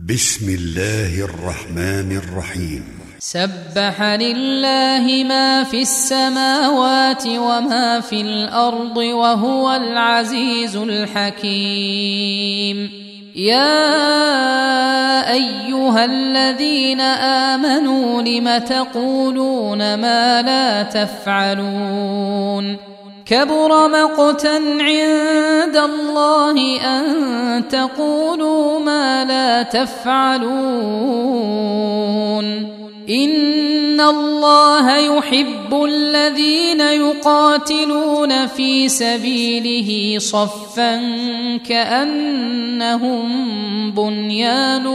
بسم الله الرحمن الرحيم. سبح لله ما في السماوات وما في الأرض وهو العزيز الحكيم. يا أيها الذين آمنوا لم تقولون ما لا تفعلون؟ كبر مقتا عند الله أن تقولوا ما لا تفعلون. إن الله يحب الذين يقاتلون في سبيله صفا كأنهم بنيان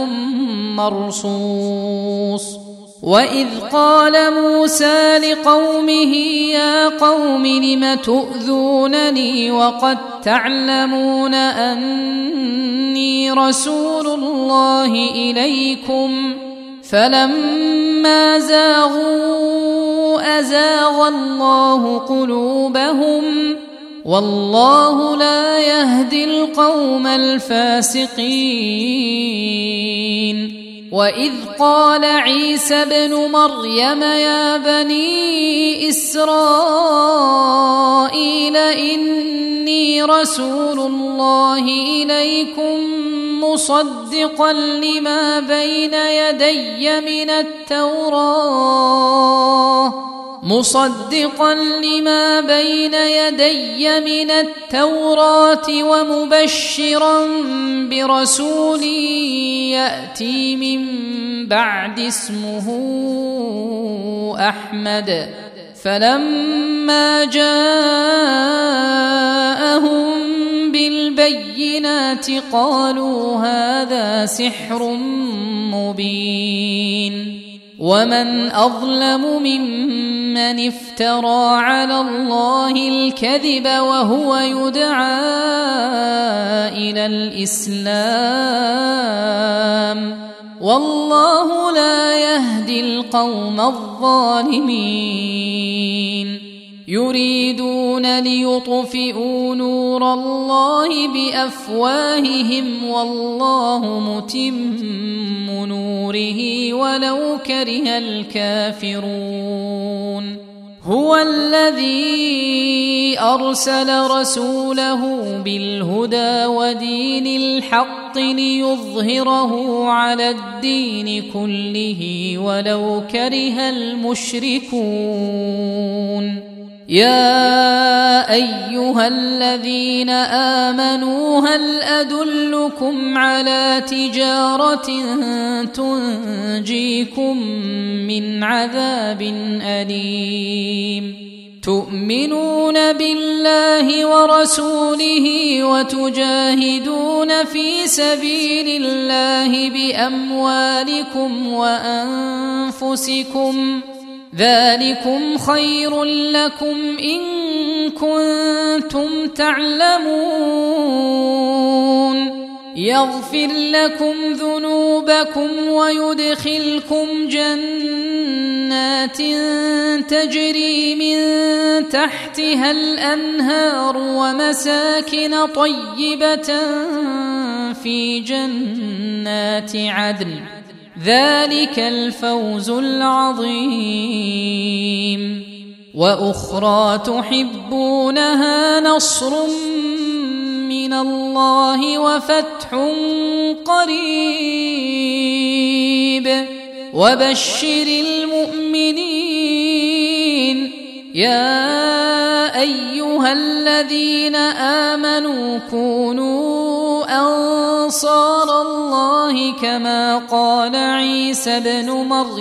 مرصوص. وإذ قال موسى لقومه يا قوم لم تؤذونني وقد تعلمون أني رسول الله إليكم فلما زاغوا أزاغ الله قلوبهم والله لا يهدي القوم الفاسقين. وإذ قال عيسى ابن مريم يا بني إسرائيل إني رسول الله إليكم مصدقا لما بين يدي من التوراة ومبشرا برسول يأتي من بعد اسمه أحمد. فلما جاءهم بالبينات قالوا هذا سحر مبين. ومن أظلم ممن افترى على الله الكذب وهو يدعى إلى الإسلام والله لا يهدي القوم الظالمين. يريدون ليطفئوا نور الله بأفواههم والله متم نوره ولو كره الكافرون. هو الذي أرسل رسوله بالهدى ودين الحق ليظهره على الدين كله ولو كره المشركون. يا أيها الذين آمنوا هل أدلكم على تجارة تنجيكم من عذاب أليم؟ تؤمنون بالله ورسوله وتجاهدون في سبيل الله بأموالكم وأنفسكم ذلكم خير لكم إن كنتم تعلمون. يغفر لكم ذنوبكم ويدخلكم جنات تجري من تحتها الأنهار ومساكن طيبة في جنات عدن ذلك الفوز العظيم. وأخرى تحبونها نصر من الله وفتح قريب وبشر المؤمنين. يا أيها الذين آمنوا كونوا أنصار الله كما قال عيسى ابن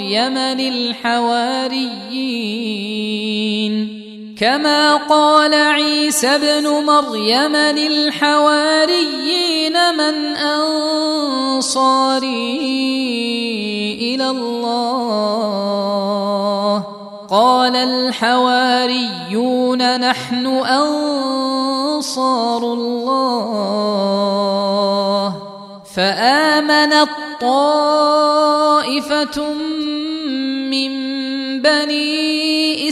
مريم للحواريين من أنصاري إلى الله؟ قال الحواريون نحن أنصار الله. فآمنت طائفة من بني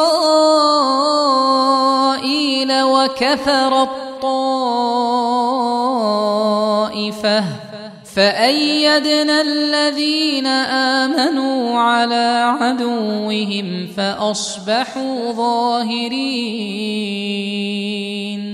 إسرائيل وكفرت طائفة فأيدنا الذين آمنوا على عدوهم فأصبحوا ظاهرين.